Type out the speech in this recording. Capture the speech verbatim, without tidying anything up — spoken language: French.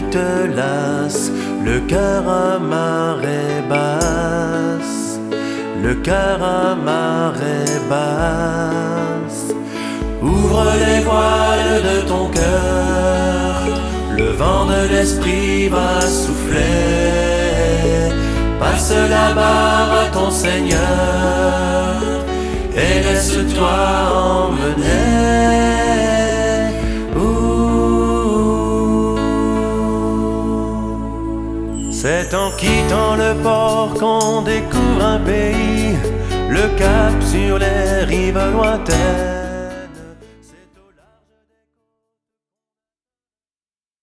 te lasse, le cœur à marée basse, le cœur à marée basse. Ouvre les voiles de ton cœur, le vent de l'esprit va souffler. Passe la barre à ton Seigneur et laisse-toi emmener. C'est en quittant le port qu'on découvre un pays, le cap sur les rives lointaines.